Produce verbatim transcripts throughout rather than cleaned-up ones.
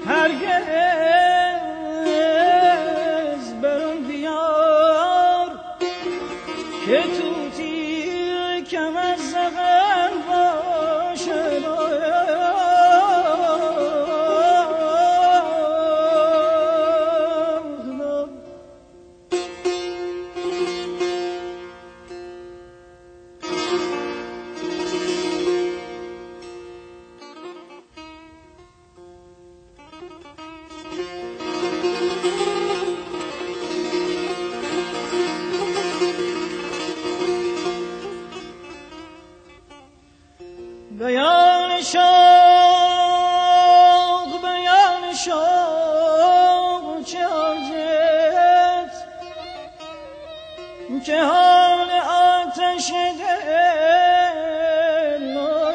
هرگز برون بیار که توتی کم از زغن باشد. بیان شوق بیان شوق چه حاجت که حال آتش دل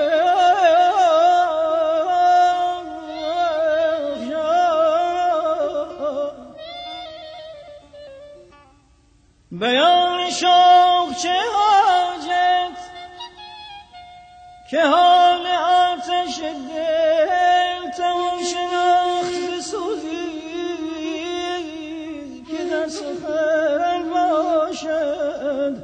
بیان شوق چه حاجت که حال آتش دل تمام شناخت بسوزی که در سخن باشد.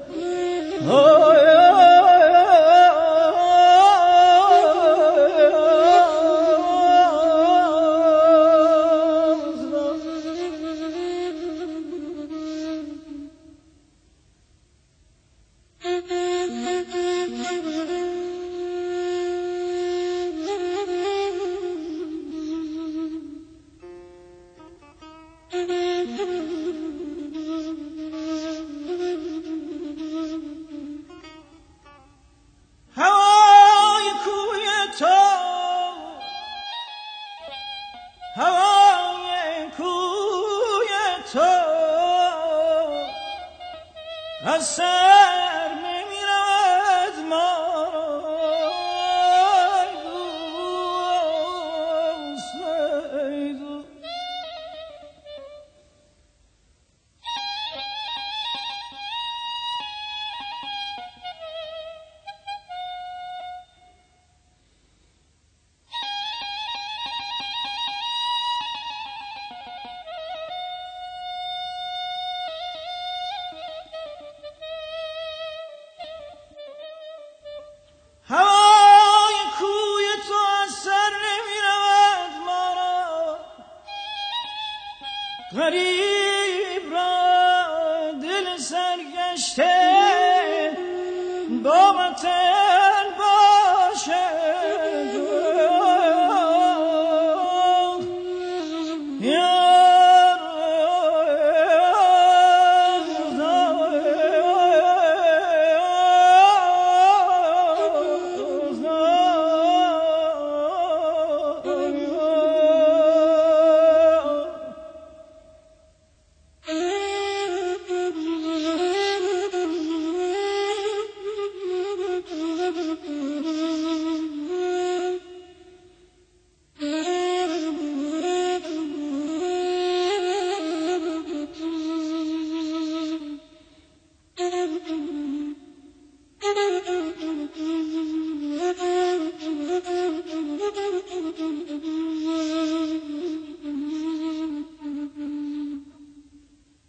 هوای کوی تو هوای کوی تو از سر نمیرد ما هوای کوی تو از سر نمیرود ما را غریب را دل سرگشته با وطن باشد. Mm-hmm.